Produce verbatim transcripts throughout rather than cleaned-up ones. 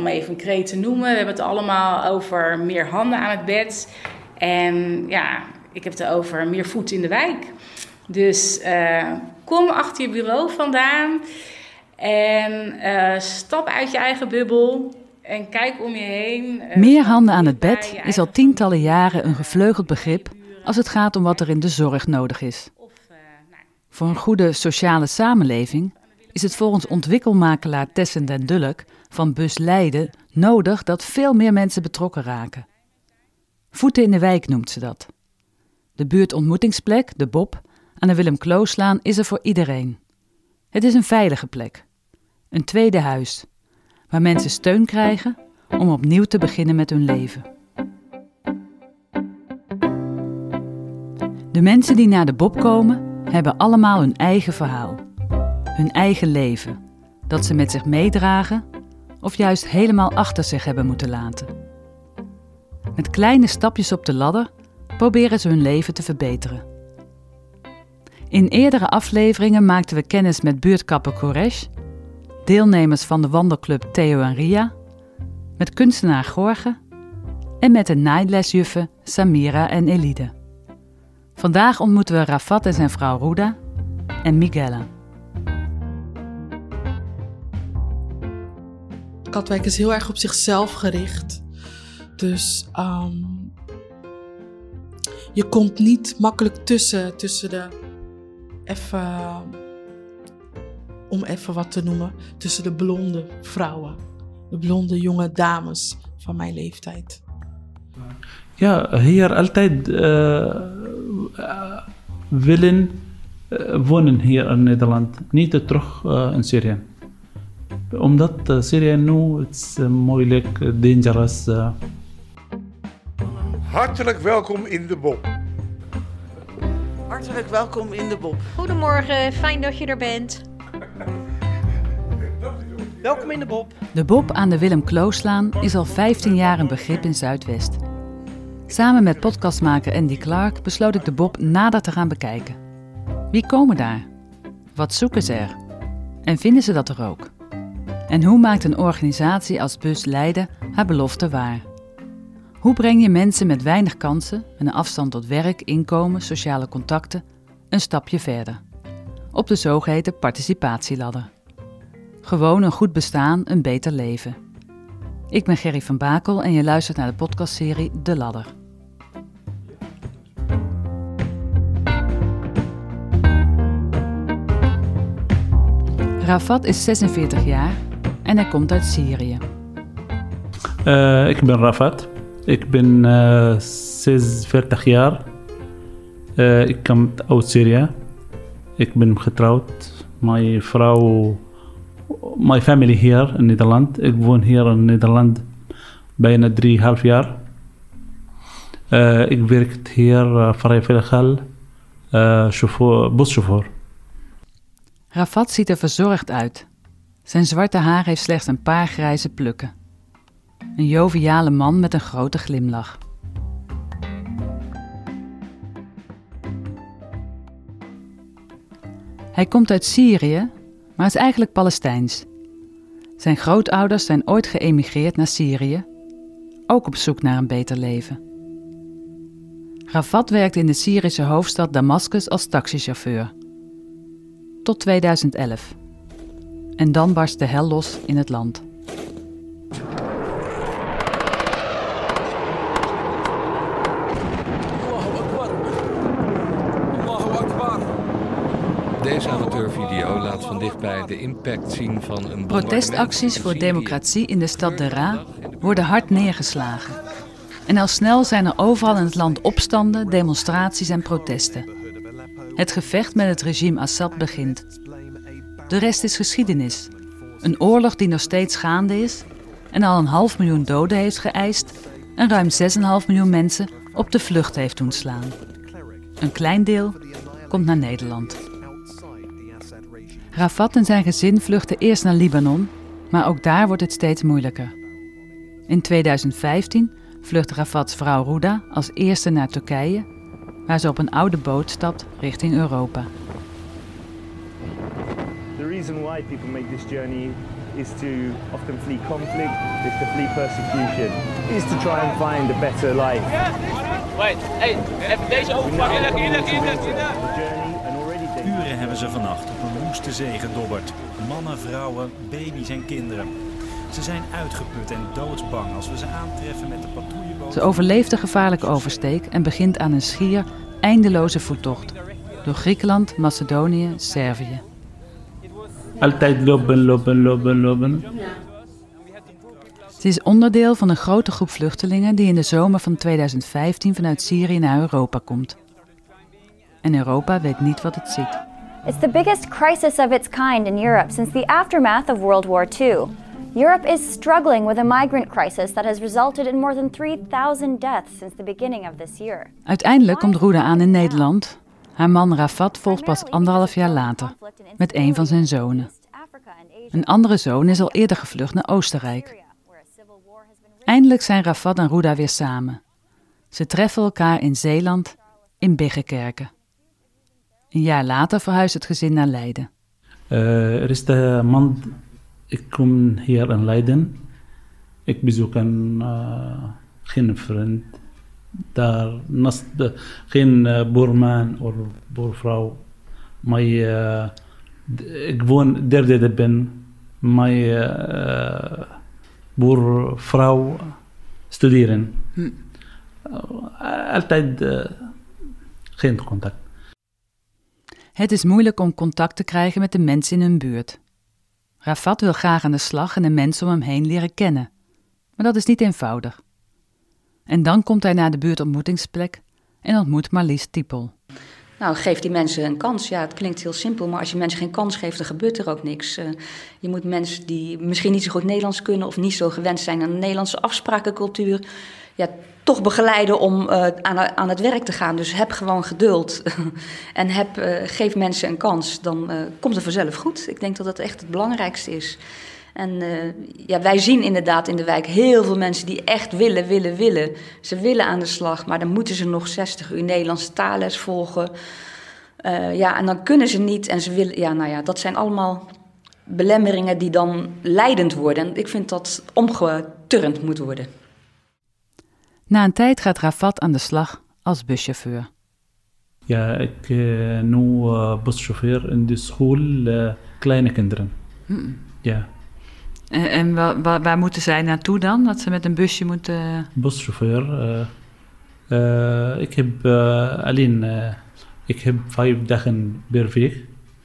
om even een kreet te noemen. We hebben het allemaal over meer handen aan het bed. En ja, ik heb het over meer voeten in de wijk. Dus uh, kom achter je bureau vandaan. En uh, stap uit je eigen bubbel. En kijk om je heen. Uh, meer handen aan het bed is al tientallen jaren een gevleugeld begrip als het gaat om wat er in de zorg nodig is. Voor een goede sociale samenleving is het volgens ontwikkelmakelaar Tessen den Dulk van Bus Leiden nodig dat veel meer mensen betrokken raken. Voeten in de wijk noemt ze dat. De buurtontmoetingsplek, de Bob, aan de Willem Klooslaan is er voor iedereen. Het is een veilige plek. Een tweede huis, waar mensen steun krijgen om opnieuw te beginnen met hun leven. De mensen die naar de Bob komen, hebben allemaal hun eigen verhaal. Hun eigen leven, dat ze met zich meedragen of juist helemaal achter zich hebben moeten laten. Met kleine stapjes op de ladder proberen ze hun leven te verbeteren. In eerdere afleveringen maakten we kennis met buurtkapper Koresh, deelnemers van de wandelclub Theo en Ria, met kunstenaar Gorge en met de naailesjuffen Samira en Elide. Vandaag ontmoeten we Rafat en zijn vrouw Ruda en Miguela. Katwijk is heel erg op zichzelf gericht. Dus um, je komt niet makkelijk tussen, tussen de, even, om even wat te noemen, tussen de blonde vrouwen. De blonde jonge dames van mijn leeftijd. Ja, hier altijd uh, uh, willen uh, wonen hier in Nederland, niet terug uh, in Syrië. Omdat uh, Syrië nu is uh, moeilijk, uh, dangerous. Uh. Hartelijk welkom in de Bob. Hartelijk welkom in de Bob. Goedemorgen, fijn dat je er bent. Welkom in de Bob. De Bob aan de Willem Klooslaan is al vijftien jaar een begrip in Zuidwest. Samen met podcastmaker Andy Clark besloot ik de Bob nader te gaan bekijken. Wie komen daar? Wat zoeken ze er? En vinden ze dat er ook? En hoe maakt een organisatie als Bus Leiden haar belofte waar? Hoe breng je mensen met weinig kansen, en een afstand tot werk, inkomen, sociale contacten, een stapje verder? Op de zogeheten participatieladder. Gewoon een goed bestaan, een beter leven. Ik ben Gerry van Bakel en je luistert naar de podcastserie De Ladder. Rafat is zesenveertig jaar en hij komt uit Syrië. Uh, ik ben Rafat. Ik ben uh, zesenveertig jaar. Uh, ik kom uit Syrië. Ik ben getrouwd. Mijn vrouw, mijn familie hier in Nederland. Ik woon hier in Nederland bijna drieënhalf jaar. Uh, ik werk hier uh, vrijwilliger, uh, chauffeur, buschauffeur. Rafat ziet er verzorgd uit. Zijn zwarte haar heeft slechts een paar grijze plukken. Een joviale man met een grote glimlach. Hij komt uit Syrië, maar is eigenlijk Palestijns. Zijn grootouders zijn ooit geëmigreerd naar Syrië, ook op zoek naar een beter leven. Rafat werkte in de Syrische hoofdstad Damascus als taxichauffeur. Tot tweeduizend elf. En dan barst de hel los in het land. Deze amateurvideo laat van dichtbij de impact zien van een protestacties voor democratie in de stad Daraa worden hard neergeslagen. En al snel zijn er overal in het land opstanden, demonstraties en protesten. Het gevecht met het regime Assad begint. De rest is geschiedenis. Een oorlog die nog steeds gaande is en al een half miljoen doden heeft geëist en ruim zes komma vijf miljoen mensen op de vlucht heeft doen slaan. Een klein deel komt naar Nederland. Rafat en zijn gezin vluchten eerst naar Libanon, maar ook daar wordt het steeds moeilijker. In tweeduizend vijftien vlucht Rafats vrouw Ruda als eerste naar Turkije, waar ze op een oude boot stapt richting Europa. The reason why people make this journey is to often flee conflict, is to flee persecution, is to try and find a better life. Wait, hey, even deze overpakken. Uren hebben ze vannacht op een woeste zee gedobberd. Mannen, vrouwen, baby's en kinderen. Ze zijn uitgeput en doodsbang als we ze aantreffen met de patrouilleboot. Ze overleeft de gevaarlijke oversteek en begint aan een schier eindeloze voettocht. Door Griekenland, Macedonië, Servië. Altijd lopen, lopen, lopen, lopen. Ze is onderdeel van een grote groep vluchtelingen die in de zomer van tweeduizend vijftien vanuit Syrië naar Europa komt. En Europa weet niet wat het ziet. It's the biggest crisis of its kind in Europe since the aftermath of World War Two. Europe is struggling with a migrant crisis that has resulted in more than three thousand deaths since the beginning of this year. Uiteindelijk komt Rouda aan in Nederland. Haar man Rafat volgt pas anderhalf jaar later, met een van zijn zonen. Een andere zoon is al eerder gevlucht naar Oostenrijk. Eindelijk zijn Rafat en Rouda weer samen. Ze treffen elkaar in Zeeland, in Biggenkerken. Een jaar later verhuist het gezin naar Leiden. Uh, er is de man, ik kom hier in Leiden. Ik bezoek een, uh, geen vriend. Daar naast de, geen uh, boerman of boervrouw. Maar uh, ik woon derde ben. Mijn uh, boervrouw studeren. Hm. Uh, altijd uh, geen contact. Het is moeilijk om contact te krijgen met de mensen in hun buurt. Rafat wil graag aan de slag en de mensen om hem heen leren kennen. Maar dat is niet eenvoudig. En dan komt hij naar de buurtontmoetingsplek en ontmoet Marlies Tiepel. Nou, geef die mensen een kans. Ja, het klinkt heel simpel, maar als je mensen geen kans geeft, dan gebeurt er ook niks. Uh, je moet mensen die misschien niet zo goed Nederlands kunnen of niet zo gewend zijn aan de Nederlandse afsprakencultuur, ja, toch begeleiden om uh, aan, aan het werk te gaan. Dus heb gewoon geduld en heb, uh, geef mensen een kans. Dan uh, komt het vanzelf goed. Ik denk dat dat echt het belangrijkste is. En uh, ja, wij zien inderdaad in de wijk heel veel mensen die echt willen, willen, willen. Ze willen aan de slag, maar dan moeten ze nog zestig uur Nederlandse taalles volgen. Uh, ja, en dan kunnen ze niet en ze willen. Ja, nou ja, dat zijn allemaal belemmeringen die dan leidend worden. En ik vind dat omgeturnd moet worden. Na een tijd gaat Rafat aan de slag als buschauffeur. Ja, ik uh, nu uh, buschauffeur in de school, uh, kleine kinderen. Hmm. Ja. En, en waar, waar, waar moeten zij naartoe dan? Dat ze met een busje moeten... Buschauffeur. Uh, uh, ik heb uh, alleen... Uh, ik heb vijf dagen per week.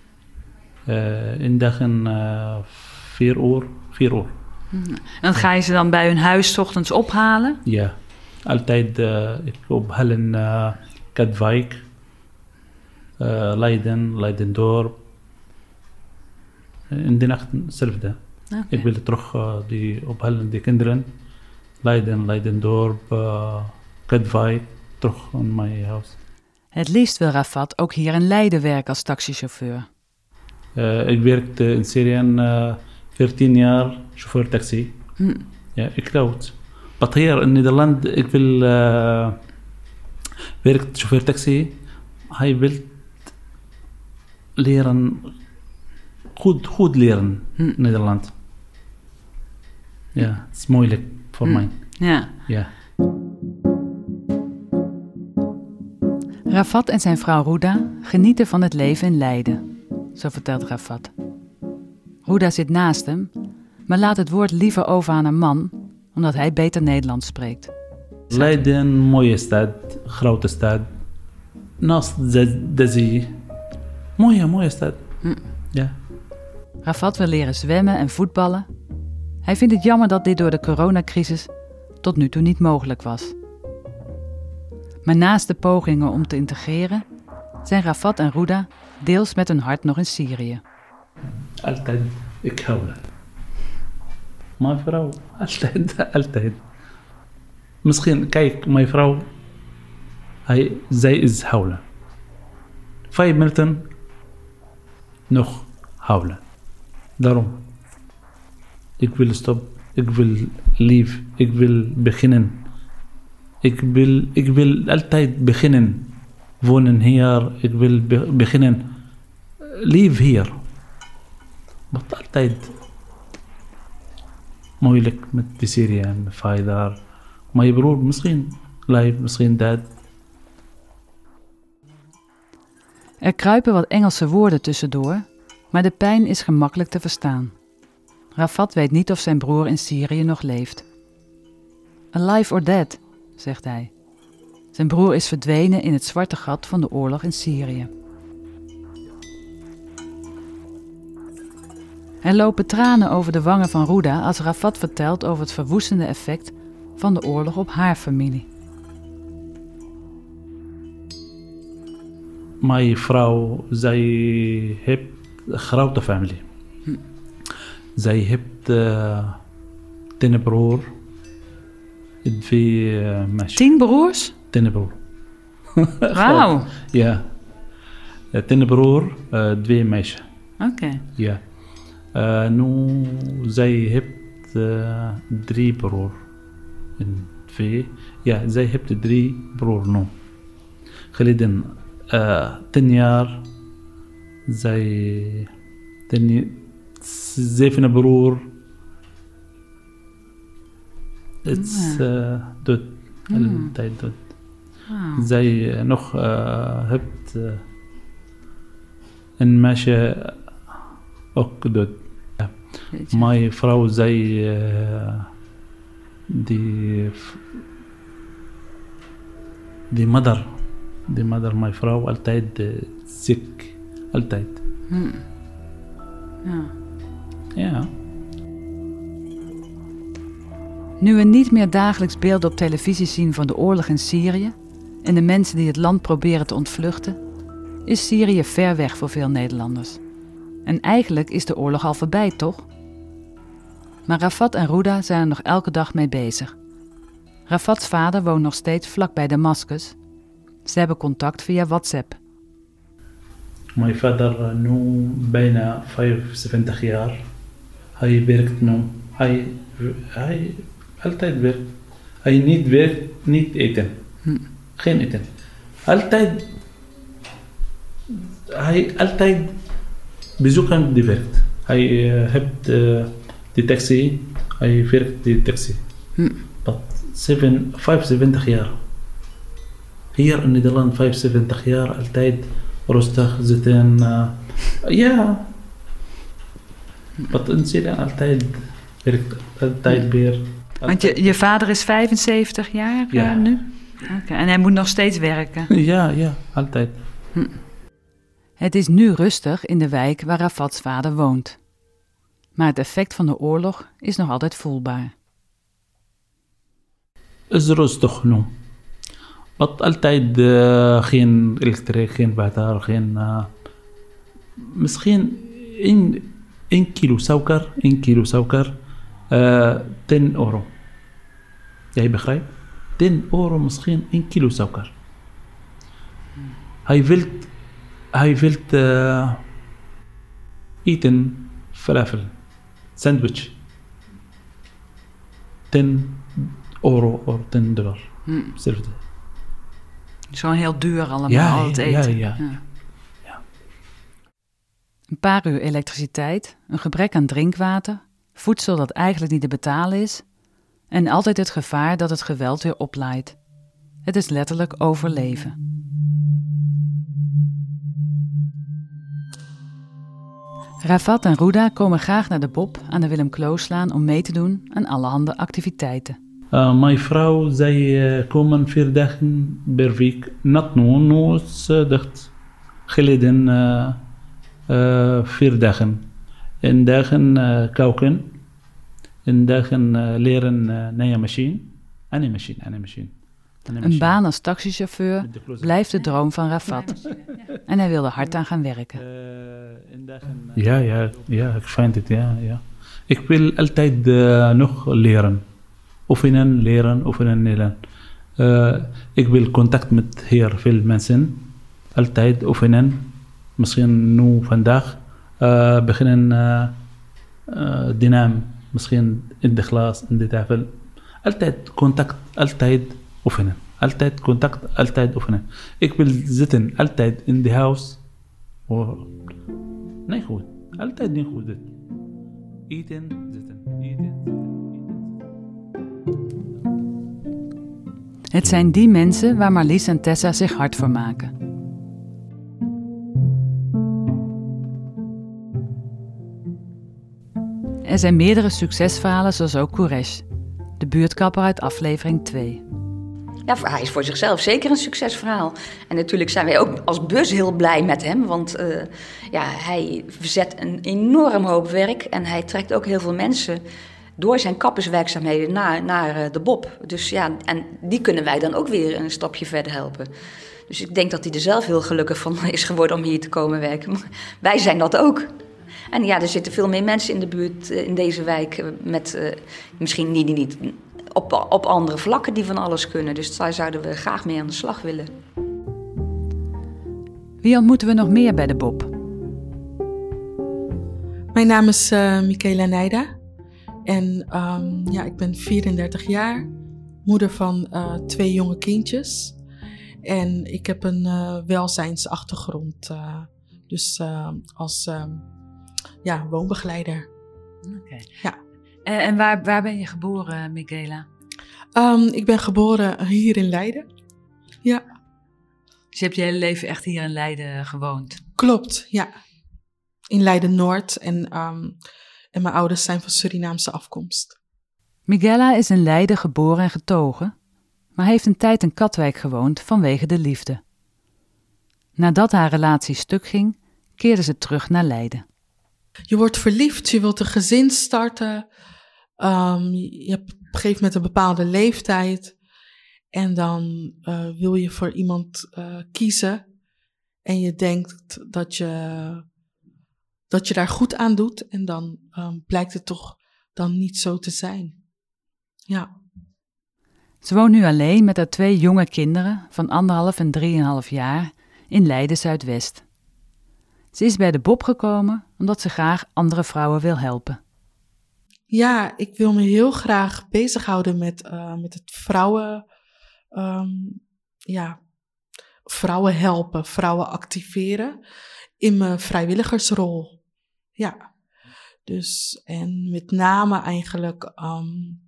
Uh, in dagen uh, vier uur. Vier uur. Hmm. En ga je ze dan bij hun huis 's ochtends ophalen? Ja. Altijd uh, ik ophalen uh, Katwijk, uh, Leiden, Leidendorp. In de nacht hetzelfde. Okay. Ik wil terug uh, die ophalen, die kinderen. Leiden, Leidendorp, uh, Katwijk, terug in mijn huis. Het liefst wil Rafat ook hier in Leiden werken als taxichauffeur. Uh, ik werkte in Syrië uh, veertien jaar chauffeur taxi. Hm. Ja, ik lood. Maar hier in Nederland, ik wil uh, werken chauffeur taxi. Hij wil leren, goed, goed leren in hm. Nederland. Ja, het is moeilijk voor hm. mij. Ja. ja. Rafat en zijn vrouw Rouda genieten van het leven in Leiden, zo vertelt Rafat. Rouda zit naast hem, maar laat het woord liever over aan een man, omdat hij beter Nederlands spreekt. Leiden, mooie stad, grote stad. Naast de, de zee. Mooie, mooie stad. Hm. Ja. Rafat wil leren zwemmen en voetballen. Hij vindt het jammer dat dit door de coronacrisis tot nu toe niet mogelijk was. Maar naast de pogingen om te integreren, zijn Rafat en Rouda deels met hun hart nog in Syrië. Altijd, ik hou het. Mijn vrouw, altijd, altijd. Misschien, kijk, mijn vrouw, hij, zij is huilen. Vijf minuten nog huilen. Daarom. Ik wil stoppen, ik wil lief, ik wil beginnen. Ik wil, ik wil altijd beginnen. Wonen hier, ik wil be- beginnen. Lief hier. Maar altijd. moeilijk met de Syrië en mijn vader. Mijn broer misschien leeft, misschien dood. Er kruipen wat Engelse woorden tussendoor, maar de pijn is gemakkelijk te verstaan. Rafat weet niet of zijn broer in Syrië nog leeft. Alive or dead, zegt hij. Zijn broer is verdwenen in het zwarte gat van de oorlog in Syrië. Er lopen tranen over de wangen van Rouda als Rafat vertelt over het verwoestende effect van de oorlog op haar familie. Mijn vrouw, zij heeft een grote familie. Hm. Zij heeft uh, tien broers, twee uh, meisjes. Tien broers? Tien broers. Wauw. Ja. Tien broers, uh, twee meisjes. Oké. Okay. Ja. Uh, nu, zij heeft uh, drie broers. En twee. Ja, zij heeft drie broers nu. Geleden uh, tien jaar. Zij... Ten, zeven broer. Het is uh, dood. Mm. Altijd dood. Wow. Zij uh, nog uh, heeft uh, een meisje ook dood. Ja. Mijn vrouw, zij uh, die die moeder, die moeder, mijn vrouw altijd uh, ziek, altijd. Hmm. Ja. Ja. Nu we niet meer dagelijks beelden op televisie zien van de oorlog in Syrië en de mensen die het land proberen te ontvluchten, is Syrië ver weg voor veel Nederlanders. En eigenlijk is de oorlog al voorbij, toch? Maar Rafat en Rouda zijn er nog elke dag mee bezig. Rafats vader woont nog steeds vlak bij Damascus. Ze hebben contact via WhatsApp. Mijn vader nu bijna vijfenzeventig jaar. Hij werkt nu. Hij, hij altijd werkt. Hij niet werkt, niet eten. Hm. Geen eten. Altijd. Hij altijd bezoeken die werkt. Hij uh, heeft uh, de taxi. Hij werkt die taxi. Hm. But seven, vijfenzeventig jaar. Hier in Nederland vijfenzeventig jaar altijd rustig zitten. Uh, ja. Wat in Syrië altijd werkt, altijd weer. Want je, je vader is vijfenzeventig jaar ja. uh, nu? Okay. En hij moet nog steeds werken? Ja, ja, altijd. Hm. Het is nu rustig in de wijk waar Rafats vader woont. Maar het effect van de oorlog is nog altijd voelbaar. Het is rustig nu. Wat altijd uh, geen elektriek, geen water, geen... Uh, misschien één, één kilo suiker, één kilo suiker, uh, tien euro. Jij begrijpt? tien euro misschien één kilo suiker. Hij wil, hij wil uh, eten falafel, sandwich. tien euro of tien dollar. Hmm. Hetzelfde. Zo'n heel duur allemaal, ja, al het eten. Ja, ja. Ja. Ja. Een paar uur elektriciteit, een gebrek aan drinkwater, voedsel dat eigenlijk niet te betalen is en altijd het gevaar dat het geweld weer oplaait. Het is letterlijk overleven. Rafat en Rouda komen graag naar de Bob aan de Willem Klooslaan om mee te doen aan allerhande activiteiten. Uh, mijn vrouw, zij uh, komen vier dagen per week. Not nu, nu is uh, dicht. Geleden uh, uh, vier dagen. En dagen uh, koken. En dagen uh, leren uh, nieuwe machine. Een machine, een machine. Een baan als taxichauffeur blijft de droom van Rafat. En hij wil er hard aan gaan werken. Ja, ja, ja, ik vind het, ja, ja. Ik wil altijd uh, nog leren. Oefenen, leren, oefenen, leren. Uh, ik wil contact met heel veel mensen. Altijd oefenen. Misschien nu vandaag uh, beginnen uh, uh, de naam. Misschien in de klas, in de tafel. Altijd contact, altijd oefenen. Altijd contact, altijd oefenen. Ik wil zitten altijd in de huis. Oh. Nee goed. Altijd niet goed. Eten, zitten, eten, zitten. Het zijn die mensen waar Marlies en Tessa zich hard voor maken. Er zijn meerdere succesverhalen zoals ook Quresh, de buurtkapper uit aflevering twee. Ja, hij is voor zichzelf zeker een succesverhaal. En natuurlijk zijn wij ook als bus heel blij met hem. Want uh, ja, hij verzet een enorm hoop werk. En hij trekt ook heel veel mensen door zijn kapperswerkzaamheden naar, naar uh, de Bob. Dus ja, en die kunnen wij dan ook weer een stapje verder helpen. Dus ik denk dat hij er zelf heel gelukkig van is geworden om hier te komen werken. Maar wij zijn dat ook. En ja, er zitten veel meer mensen in de buurt, uh, in deze wijk, uh, met uh, misschien niet... niet Op, op andere vlakken die van alles kunnen. Dus daar zouden we graag mee aan de slag willen. Wie ontmoeten we nog meer bij de Bob? Mijn naam is uh, Michaela Nijda. En um, ja, ik ben vierendertig jaar. Moeder van uh, twee jonge kindjes. En ik heb een uh, welzijnsachtergrond. Uh, dus uh, als uh, ja, woonbegeleider. Oké. Okay. Ja. En, en waar, waar ben je geboren, Michaela? Um, ik ben geboren hier in Leiden. Ja. Dus je hebt je hele leven echt hier in Leiden gewoond? Klopt, ja. In Leiden-Noord. En, um, en mijn ouders zijn van Surinaamse afkomst. Michaela is in Leiden geboren en getogen, maar heeft een tijd in Katwijk gewoond vanwege de liefde. Nadat haar relatie stuk ging, keerde ze terug naar Leiden. Je wordt verliefd, je wilt een gezin starten. Um, je hebt op een gegeven moment een bepaalde leeftijd. En dan uh, wil je voor iemand uh, kiezen. En je denkt dat je, dat je daar goed aan doet. En dan um, blijkt het toch dan niet zo te zijn. Ja. Ze woont nu alleen met haar twee jonge kinderen van anderhalf en drieënhalf jaar in Leiden-Zuidwest. Ze is bij de Bob gekomen omdat ze graag andere vrouwen wil helpen. Ja, ik wil me heel graag bezighouden met, uh, met het vrouwen, um, ja, vrouwen helpen, vrouwen activeren in mijn vrijwilligersrol. Ja, dus en met name eigenlijk um,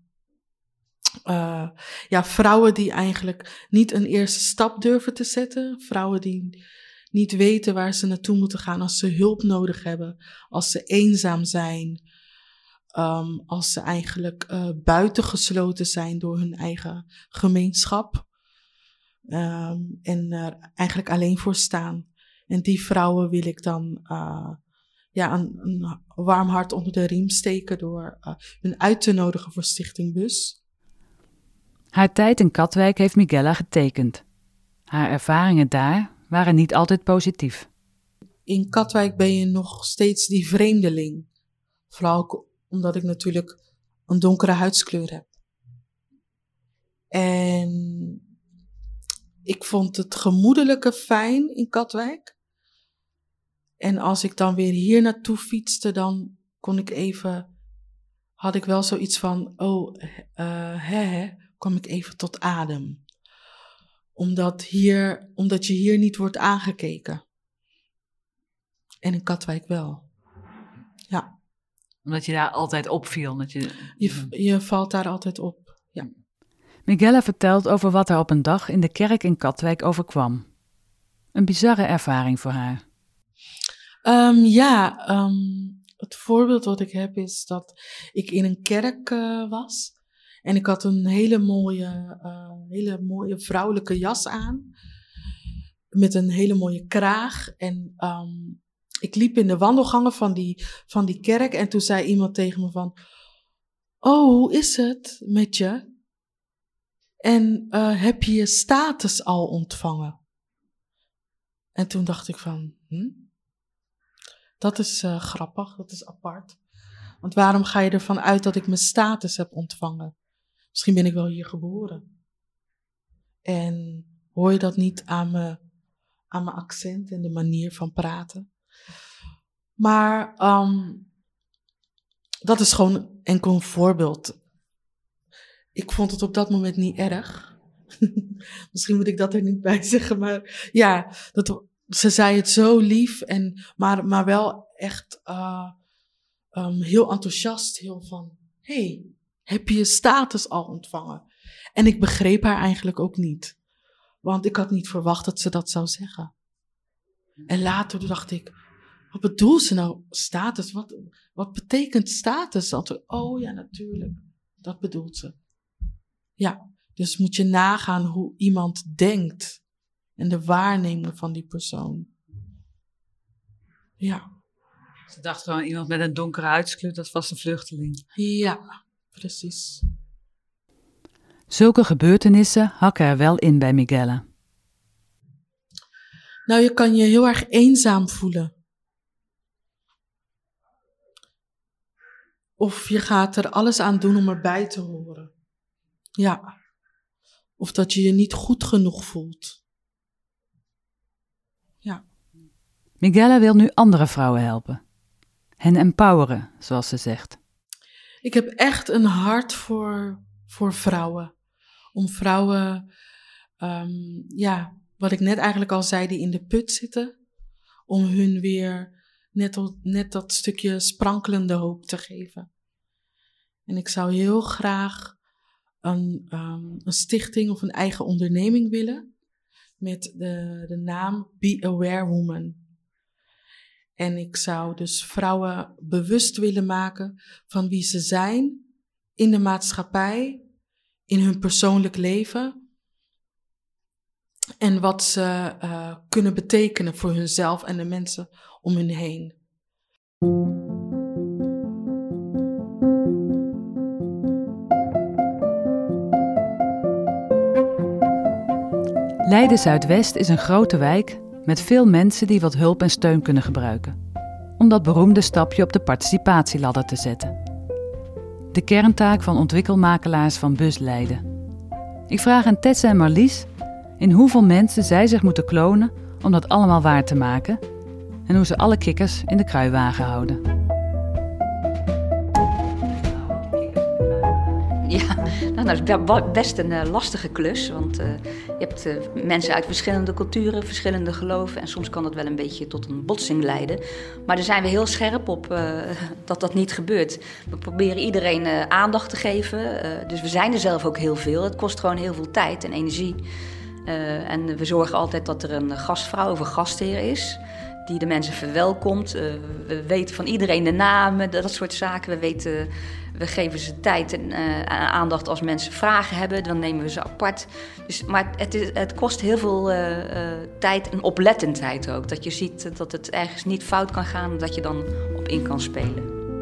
uh, ja, vrouwen die eigenlijk niet een eerste stap durven te zetten, vrouwen die niet weten waar ze naartoe moeten gaan als ze hulp nodig hebben, als ze eenzaam zijn, um, als ze eigenlijk uh, buitengesloten zijn door hun eigen gemeenschap um, en er eigenlijk alleen voor staan. En die vrouwen wil ik dan uh, ja, een, een warm hart onder de riem steken door uh, hun uit te nodigen voor Stichting Bus. Haar tijd in Katwijk heeft Michaela getekend. Haar ervaringen daar waren niet altijd positief. In Katwijk ben je nog steeds die vreemdeling. Vooral omdat ik natuurlijk een donkere huidskleur heb. En ik vond het gemoedelijke fijn in Katwijk. En als ik dan weer hier naartoe fietste, dan kon ik even, had ik wel zoiets van, oh, uh, hè, hè, kwam ik even tot adem. Omdat, hier, omdat je hier niet wordt aangekeken. En in Katwijk wel. Ja. Omdat je daar altijd opviel. Dat je... Je, je valt daar altijd op, ja. Michaela vertelt over wat haar op een dag in de kerk in Katwijk overkwam. Een bizarre ervaring voor haar. Um, ja, um, het voorbeeld wat ik heb is dat ik in een kerk uh, was. En ik had een hele mooie, uh, hele mooie vrouwelijke jas aan. Met een hele mooie kraag. En um, ik liep in de wandelgangen van die, van die kerk. En toen zei iemand tegen me van, oh, hoe is het met je? En uh, heb je je status al ontvangen? En toen dacht ik van, hm? Dat is uh, grappig, dat is apart. Want waarom ga je ervan uit dat ik mijn status heb ontvangen? Misschien ben ik wel hier geboren. En hoor je dat niet aan mijn, aan mijn accent en de manier van praten? Maar um, dat is gewoon enkel een voorbeeld. Ik vond het op dat moment niet erg. Misschien moet ik dat er niet bij zeggen, maar ja, dat, ze zei het zo lief, en, maar, maar wel echt uh, um, heel enthousiast. Heel van, hey, heb je je status al ontvangen? En ik begreep haar eigenlijk ook niet. Want ik had niet verwacht dat ze dat zou zeggen. En later dacht ik, wat bedoelt ze nou? Status? Wat, wat betekent status? Oh ja, natuurlijk. Dat bedoelt ze. Ja, dus moet je nagaan hoe iemand denkt. En de waarneming van die persoon. Ja. Ze dacht gewoon iemand met een donkere huidskleur, dat was een vluchteling. Ja, precies. Zulke gebeurtenissen hakken er wel in bij Miguel. Nou, je kan je heel erg eenzaam voelen. Of je gaat er alles aan doen om erbij te horen. Ja. Of dat je je niet goed genoeg voelt. Ja. Miguel wil nu andere vrouwen helpen. Hen empoweren, zoals ze zegt. Ik heb echt een hart voor, voor vrouwen. Om vrouwen, um, ja, wat ik net eigenlijk al zei, die in de put zitten. Om hun weer net, net dat stukje sprankelende hoop te geven. En ik zou heel graag een, um, een stichting of een eigen onderneming willen. Met de, de naam Be Aware Woman. En ik zou dus vrouwen bewust willen maken van wie ze zijn in de maatschappij, in hun persoonlijk leven. En wat ze uh, kunnen betekenen voor hunzelf en de mensen om hun heen. Leiden Zuidwest is een grote wijk met veel mensen die wat hulp en steun kunnen gebruiken. Om dat beroemde stapje op de participatieladder te zetten. De kerntaak van ontwikkelmakelaars van Bus Leiden. Ik vraag aan Tessa en Marlies in hoeveel mensen zij zich moeten klonen om dat allemaal waar te maken. En hoe ze alle kikkers in de kruiwagen houden. Ja, nou, dat is best een uh, lastige klus, want uh, je hebt uh, mensen uit verschillende culturen, verschillende geloven en soms kan dat wel een beetje tot een botsing leiden. Maar daar zijn we heel scherp op uh, dat dat niet gebeurt. We proberen iedereen uh, aandacht te geven, uh, dus we zijn er zelf ook heel veel. Het kost gewoon heel veel tijd en energie. Uh, en we zorgen altijd dat er een gastvrouw of een gastheer is die de mensen verwelkomt. Uh, we weten van iedereen de namen, dat soort zaken. We weten... We geven ze tijd en uh, aandacht als mensen vragen hebben. Dan nemen we ze apart. Dus, maar het, is, het kost heel veel uh, uh, tijd en oplettendheid ook. Dat je ziet dat het ergens niet fout kan gaan. Dat je dan op in kan spelen.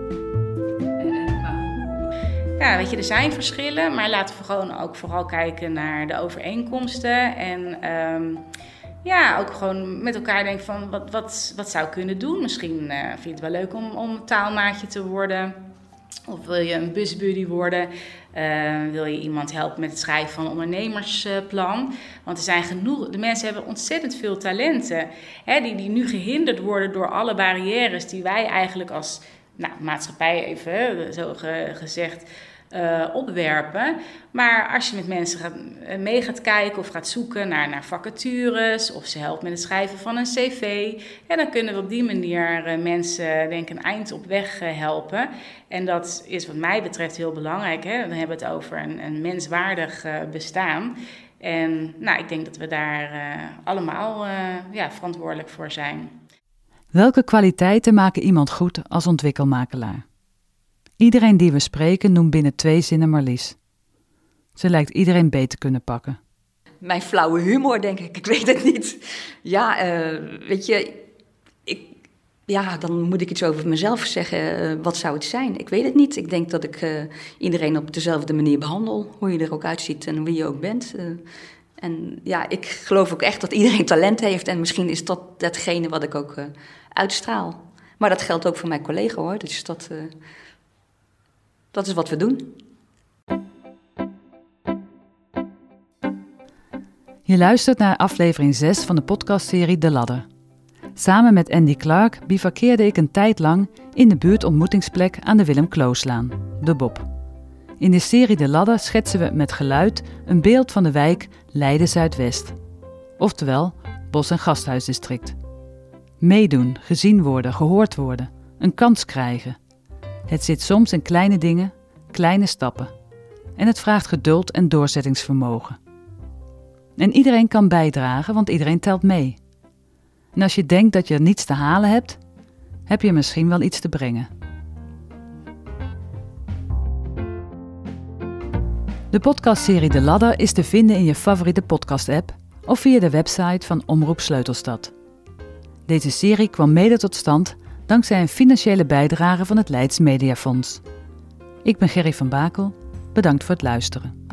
Ja, weet je, er zijn verschillen. Maar laten we gewoon ook vooral kijken naar de overeenkomsten. En um, ja, ook gewoon met elkaar denken van wat, wat, wat zou ik kunnen doen. Misschien uh, vind je het wel leuk om, om taalmaatje te worden. Of wil je een busbuddy worden? Uh, wil je iemand helpen met het schrijven van een ondernemersplan? Want er zijn genoeg, de mensen hebben ontzettend veel talenten. Hè, die, die nu gehinderd worden door alle barrières die wij eigenlijk als nou, maatschappij even, zo ge, gezegd, uh, opwerpen. Maar als je met mensen gaat, uh, mee gaat kijken of gaat zoeken naar, naar vacatures of ze helpt met het schrijven van een cv, ja, dan kunnen we op die manier uh, mensen denk ik een eind op weg uh, helpen. En dat is wat mij betreft heel belangrijk. Hè? Dan hebben we het over een, een menswaardig uh, bestaan. En nou, ik denk dat we daar uh, allemaal uh, ja, verantwoordelijk voor zijn. Welke kwaliteiten maken iemand goed als ontwikkelmakelaar? Iedereen die we spreken noemt binnen twee zinnen Marlies. Ze lijkt iedereen beet te kunnen pakken. Mijn flauwe humor, denk ik. Ik weet het niet. Ja, uh, weet je... Ik, ja, dan moet ik iets over mezelf zeggen. Uh, wat zou het zijn? Ik weet het niet. Ik denk dat ik uh, iedereen op dezelfde manier behandel. Hoe je er ook uitziet en wie je ook bent. Uh, en ja, ik geloof ook echt dat iedereen talent heeft. En misschien is dat datgene wat ik ook uh, uitstraal. Maar dat geldt ook voor mijn collega, hoor. Dus dat... Uh, Dat is wat we doen. Je luistert naar aflevering zes van de podcastserie De Ladder. Samen met Andy Clark bivakkeerde ik een tijd lang in de buurtontmoetingsplek aan de Willem Klooslaan, de Bob. In de serie De Ladder schetsen we met geluid een beeld van de wijk Leiden Zuidwest. Oftewel Bos- en Gasthuisdistrict. Meedoen, gezien worden, gehoord worden, een kans krijgen. Het zit soms in kleine dingen, kleine stappen. en het vraagt geduld en doorzettingsvermogen. En iedereen kan bijdragen, want iedereen telt mee. En als je denkt dat je er niets te halen hebt, heb je misschien wel iets te brengen. De podcastserie De Ladder is te vinden in je favoriete podcast-app of via de website van Omroep Sleutelstad. Deze serie kwam mede tot stand dankzij een financiële bijdrage van het Leids Mediafonds. Ik ben Gerry van Bakel. Bedankt voor het luisteren.